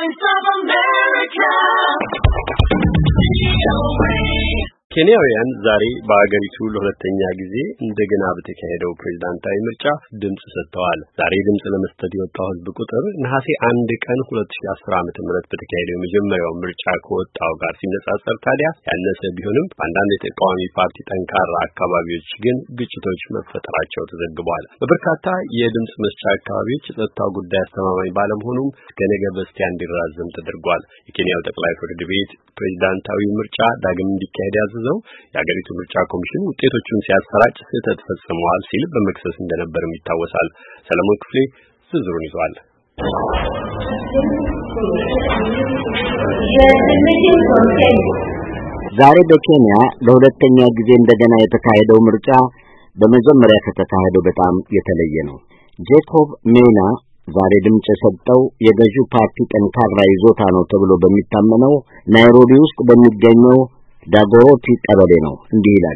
Voice of America. ኬንያውያን ዛሬ በአገሪቱ ለሁለተኛ ጊዜ እንደገና በተካሄደው ፕሬዝዳንታዊ ምርጫ ድምጽ ሰጥተዋል። ዛሬ ድምጽ ለመስጠት የወጣው ሕዝብ ቁጥር ነሐሴ 1 ቀን 2010 ዓ.ም በተካሄደው የመጀመሪያው ምርጫ ከወጣው ጋር ሲነጻጸር ታዲያ ያነሰ ቢሆንም በአንዳንድ የተቃዋሚ ፓርቲ ጠንካራ አካባቢዎች ግን ግጭቶች መፈጠራቸው ተዘግቧል። በበርካታ የድምጽ መስጫ አካባቢዎች የጸጥታው ጉዳይ አስተማማኝ ባለመሆኑም እስከ ነገ በስቲያ እንዲራዘም ተደርጓል። የኬንያው ጠቅላይ ፍርድ ቤት ፕሬዝዳንታዊ ምርጫ ዳግም እንዲካሄድ ያዘዘው የአገሪቱ ምርጫ ኮሚሽን ውጤቶቹን ሲያሰራጭ ስህተት ፈጽመዋል ሲል በመክሰስ እንደነበርም ይታወሳል። ሰለሞን ክፍሌ ዝርዝሩን ይዟል። ዛሬ በኬንያ ለሁለተኛ ጊዜ እንደገና የተካሄደው ምርጫ በመጀመሪያ ከተካሄደው በጣም የተለየ ነው። ጄኮብ ሜና ዛሬ ድምጽ የሰጠው የገዢው ፓርቲ ጠንካራ ይዞታ ነው ተብሎ በሚታመነው ናይሮቢ ውስጥ በሚገኘው ዳጎሮቲ ቀበሌ ነው። እንዲህ ይላል።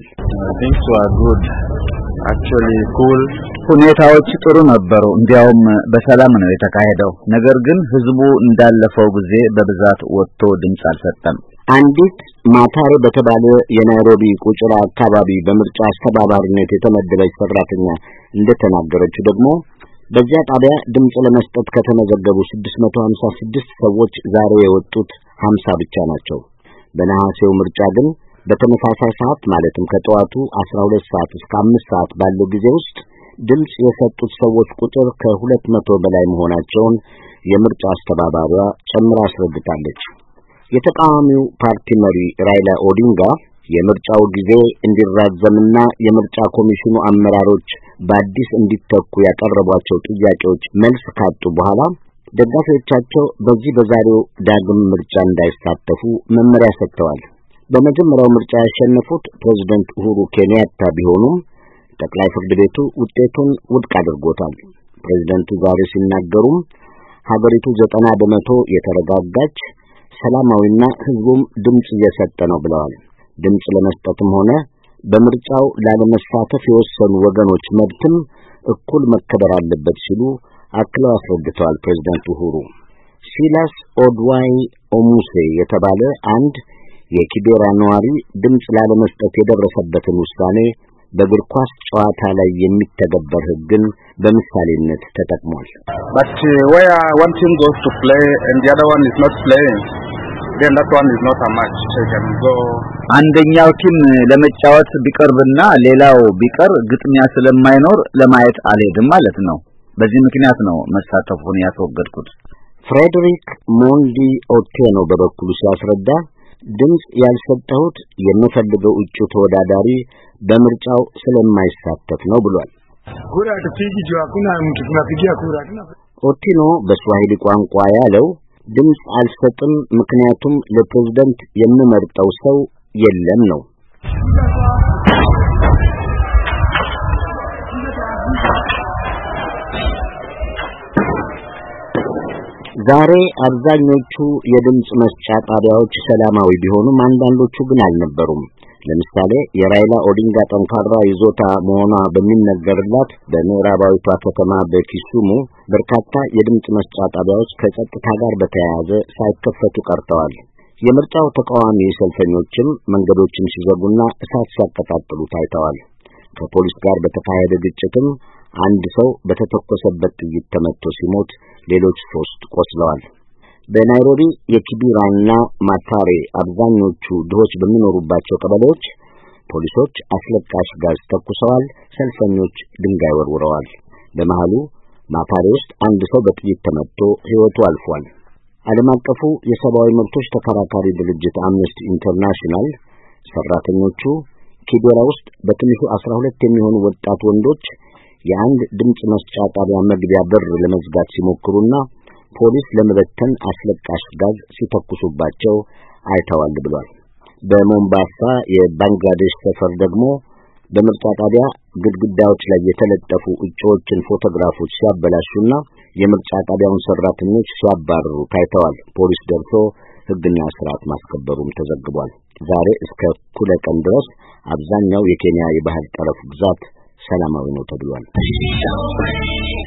ሁኔታዎች ጥሩ ነበሩ። እንዲያውም በሰላም ነው የተካሄደው። ነገር ግን ህዝቡ እንዳለፈው ጊዜ በብዛት ወጥቶ ድምጽ አልሰጠም። አንዲት ማታሬ በተባለ የናይሮቢ ቁጭራ አካባቢ በምርጫ አስተባባሪነት የተመደበች ሰራተኛ እንደተናገረችው ደግሞ በዚያ ጣቢያ ድምጽ ለመስጠት ከተመዘገቡ 656 ሰዎች ዛሬ የወጡት 50 ብቻ ናቸው። በነሐሴው ምርጫ ግን በተመሳሳይ ሰዓት ማለትም ከጠዋቱ 12 ሰዓት እስከ 5 ሰዓት ባለው ጊዜ ውስጥ ድምጽ የሰጡት ሰዎች ቁጥር ከ200 በላይ መሆናቸውን የምርጫ አስተባባሪዋ ጨምራ አስረድታለች። የተቃዋሚው ፓርቲ መሪ ራይላ ኦዲንጋ የምርጫው ጊዜ እንዲራዘምና የምርጫ ኮሚሽኑ አመራሮች በአዲስ እንዲተኩ ያቀረቧቸው ጥያቄዎች መልስ ካጡ በኋላ ደጋፊዎቻቸው በዚህ በዛሬው ዳግም ምርጫ እንዳይሳተፉ መመሪያ ሰጥተዋል። በመጀመሪያው ምርጫ ያሸነፉት ፕሬዝዳንት ኡሁሩ ኬንያታ ቢሆኑም ጠቅላይ ፍርድ ቤቱ ውጤቱን ውድቅ አድርጎታል። ፕሬዝዳንቱ ዛሬ ሲናገሩም ሀገሪቱ 90% የተረጋጋች ሰላማዊና ህዝቡም ድምጽ እየሰጠ ነው ብለዋል። ድምጽ ለመስጠትም ሆነ በምርጫው ላለመሳተፍ የወሰኑ ወገኖች መብትም እኩል መከበር አለበት ሲሉ አክለው አስረድተዋል። ፕሬዝዳንት ኡሁሩ ሲላስ ኦድዋይ ኦሙሴ የተባለ አንድ የኪቤራ ነዋሪ ድምጽ ላለመስጠት የደረሰበትን ውሳኔ በእግር ኳስ ጨዋታ ላይ የሚተገበር ህግን በምሳሌነት ተጠቅሟል። But where one team goes to play and the other one is not playing, then that one is not a match. So you can go. አንደኛው ቲም ለመጫወት ቢቀርብና ሌላው ቢቀር ግጥሚያ ስለማይኖር ለማየት አልሄድም ማለት ነው። በዚህ ምክንያት ነው መሳተፉን ያስወገድኩት። ፍሬድሪክ ሞንዲ ኦቴኖ በበኩሉ ሲያስረዳ ድምጽ ያልሰጠሁት የምፈልገው እጩ ተወዳዳሪ በምርጫው ስለማይሳተፍ ነው ብሏል። ኦቴኖ በስዋሂሊ ቋንቋ ያለው ድምጽ አልሰጥም ምክንያቱም ለፕሬዝዳንት የምመርጠው ሰው የለም ነው። ዛሬ አብዛኞቹ የድምጽ መስጫ ጣቢያዎች ሰላማዊ ቢሆኑም አንዳንዶቹ ግን አልነበሩም። ለምሳሌ የራይላ ኦዲንጋ ጠንካራ ይዞታ መሆኗ በሚነገርላት በምዕራባዊቷ ከተማ በኪሱሙ በርካታ የድምጽ መስጫ ጣቢያዎች ከጸጥታ ጋር በተያያዘ ሳይከፈቱ ቀርተዋል። የምርጫው ተቃዋሚ ሰልፈኞችም መንገዶችን ሲዘጉና እሳት ሲያቀጣጥሉ ታይተዋል። ከፖሊስ ጋር በተካሄደ ግጭትም አንድ ሰው በተተኮሰበት ጥይት ተመቶ ሲሞት ሌሎች 3 ቆስለዋል። በናይሮቢ የኪቢራና ማታሬ አብዛኞቹ ድሆች በሚኖሩባቸው ቀበሌዎች ፖሊሶች አስለቃሽ ጋዝ ተኩሰዋል፣ ሰልፈኞች ድንጋይ ወርውረዋል። በመሃሉ ማታሬ ውስጥ አንድ ሰው በጥይት ተመቶ ሕይወቱ አልፏል። ዓለም አቀፉ የሰብአዊ መብቶች ተከራካሪ ድርጅት አምነስቲ ኢንተርናሽናል ሰራተኞቹ ኪቤራ ውስጥ በትንሹ 12 የሚሆኑ ወጣት ወንዶች የአንድ ድምጽ መስጫ ጣቢያ መግቢያ በር ለመዝጋት ሲሞክሩና ፖሊስ ለመበተን አስለቃሽ ጋዝ ሲተኩሱባቸው አይተዋል ብሏል። በሞምባሳ የባንግላዴሽ ሰፈር ደግሞ በምርጫ ጣቢያ ግድግዳዎች ላይ የተለጠፉ እጩዎችን ፎቶግራፎች ሲያበላሹና የምርጫ ጣቢያውን ሰራተኞች ሲያባርሩ ታይተዋል። ፖሊስ ደርሶ ሕግና ስርዓት ማስከበሩም ተዘግቧል። ዛሬ እስከ እኩለ ቀን ድረስ አብዛኛው የኬንያ የባህር ጠረፍ ግዛት ሰላማዊ ነው ተብሏል።